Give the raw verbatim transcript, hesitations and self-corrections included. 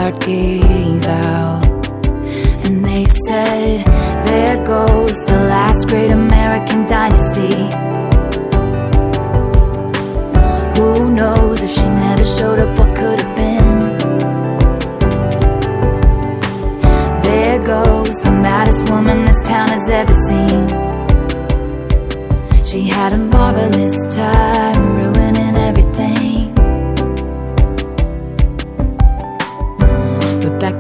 heart gave out. And they said, there goes the last great American dynasty. Who knows if she never showed up, what could have been? There goes the maddest woman this town has ever seen. She had a marvelous time